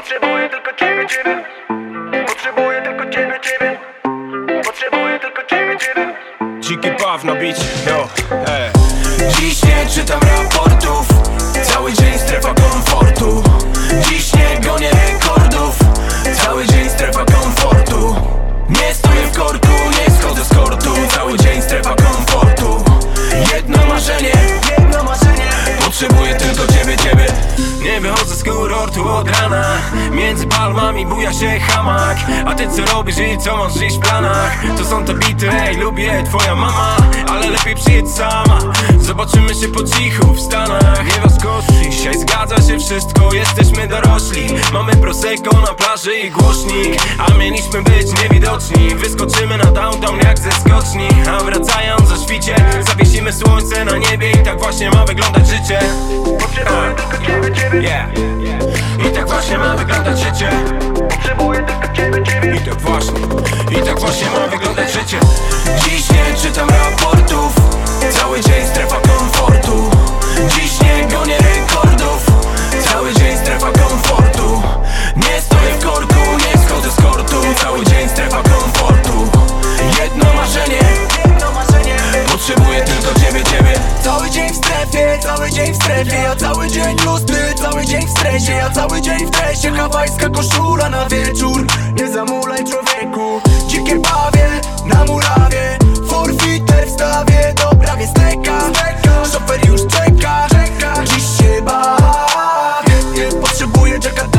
Potrzebuję tylko ciebie, ciebie. Potrzebuję tylko ciebie, ciebie. Potrzebuję tylko ciebie, ciebie. Dziki Paw na bicie, yo, Dziś nie czytam raportów, cały dzień strefa komfortu. Dziś nie gonię rekordów, cały dzień strefa komfortu. Nie stoję w korku, nie schodzę z kortu, cały dzień strefa komfortu. Jedno marzenie, potrzebuję tylko ciebie, ciebie. Nie wychodzę z kurortu od rana, między palmami buja się hamak. A ty co robisz i co masz dziś w planach? To są te bity, ej, lubię twoja mama. Ale lepiej przyjedź sama, zobaczymy się po cichu w Stanach. Nie rozkoszli, dzisiaj zgadza się wszystko, jesteśmy dorośli. Mamy prosecco na plaży i głośnik, a mieliśmy być niewidoczni. Wyskoczymy na downtown jak ze skoczni, a wracając o świcie zawiesimy słońce na niebie. I tak właśnie ma wyglądać życie. Potrzebuję tylko ciebie, ciebie. I tak właśnie ma wyglądać życie. Potrzebuję tylko ciebie, ciebie. I tak właśnie ma wyglądać życie. Dziś nie czytam raportów, cały dzień strefa komfortu. Dziś nie gonię rekordów, cały dzień strefa komfortu. Nie stoję w korku, nie schodzę z kortu, cały dzień strefa komfortu. Jedno marzenie, potrzebuję tylko ciebie, ciebie. Cały dzień w strefie, cały dzień w strefie. Ja cały dzień lustry, cały dzień w stresie. Ja cały dzień w dresie, hawajska koszula na wieczór. Nie zamulaj człowieku, dzikie bawię na murawie. Forfiter wstawię, dobra więc steka. Szofer już czeka, dziś się bawię. Potrzebuję czekać